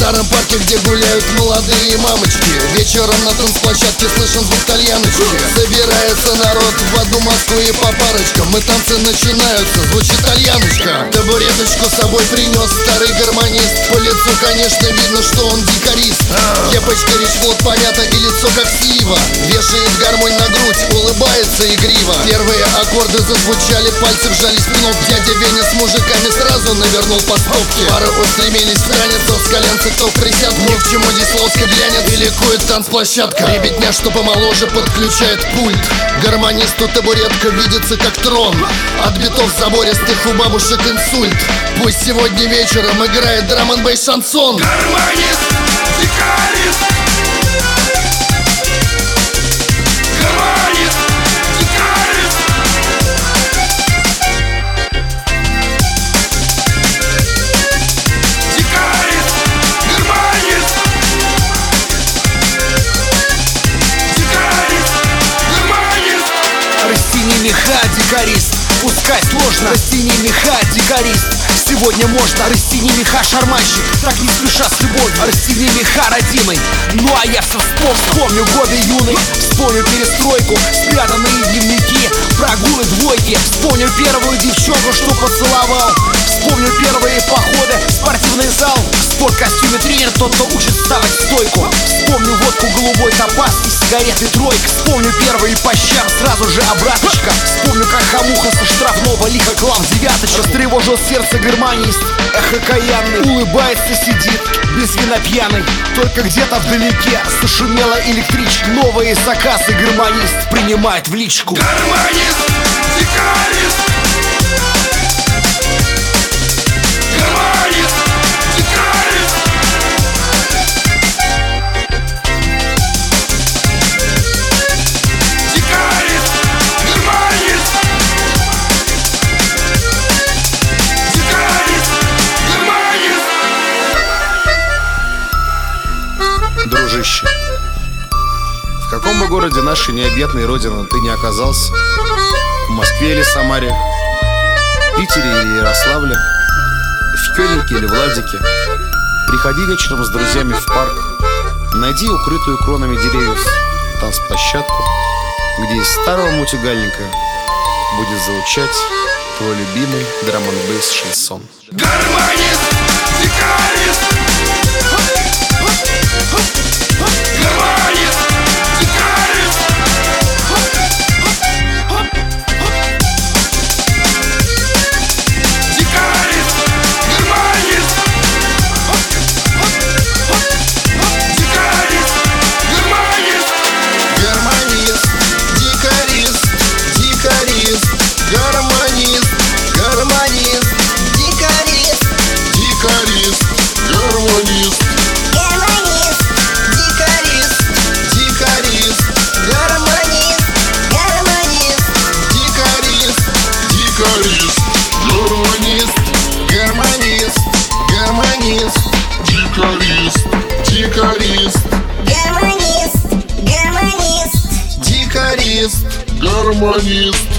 старом парке, где гуляют молодые мамочки. Вечером на танцплощадке слышен звук тальяночки. Собирается народ в одну Москву и по парочкам, и танцы начинаются, звучит тальяночка. Табуреточку с собой принес старый гармонист. По лицу, конечно, видно, что он дикарист. Кепочка речь-вот помята и лицо как слива. Вешает гармонь на грудь, улыбается игриво. Первые аккорды зазвучали, пальцы вжались в кнопки. Дядя Веня с мужиками сразу навернул по стопке. Пары устремились в танец, то с коленца, кто в присядку. Ни к чему здесь лоска глянет и ликует танцплощадка. Ребятня, что помоложе, подключает пульт. Гармонисту табуретка видится как трон. От битов забористых у бабушек инсульт. Пусть сегодня вечером играет драм-н-бейс шансон. Гармонист, гитарист. Гармонист, гитарист. Гитарист, гармонист. Гитарист, гармонист. Растяни меха, дикарист. Пускай сложно, растяни меха, дикарист. Сегодня можно, растяни меха, шарманщик. Так не спеша с любовью, растяни меха, родимый. Ну а я все вспомню годы юный. Вспомню перестройку, спрятанные дневники, прогулы двойки. Вспомню первую девчонку, что поцеловал. Вспомню первые походы, спортивный зал. В спорткостюме тренер, тот, кто учит вставать в стойку. Вспомню водку, голубой топаз и сигареты тройка. Вспомню первые по щам, сразу же обраточка. Вспомню, как хамуха со штрафного лихо клав девяточек. Растревожил сердце гармонист, эхо каянный. Улыбается, сидит, без вина пьяный. Только где-то вдалеке зашумела электричка. Новые заказы гармонист принимает в личку. Гармонист, гитарист. Гармонист, гитарист. Гитарист, гармонист. Гитарист, гармонист. Дружище, в каком бы городе нашей необъятной родины ты не оказался, в Москве или Самаре, в Питере или Ярославле, в Кёльнике или Владике, приходи вечером с друзьями в парк, найди укрытую кронами деревьев танцплощадку, где из старого мутюгальника будет звучать твой любимый драм-н-бейс шансон. Гармонист, гитарист. Гармонист, гитарист. Гитарист, гармонист. Гитарист, гармонист. Гармонист, дикарист, дикарист. Гармонист, гармонист, дикарист, дикарист. Гармонист, Гармонист, дикарист, дикарист. гармонист, гармонист, Дикарист, дикарист. Гармонист, гармонист, гармонист. Дикарист, дикарист. гармонист, гармонист. Дикарист, гармонист.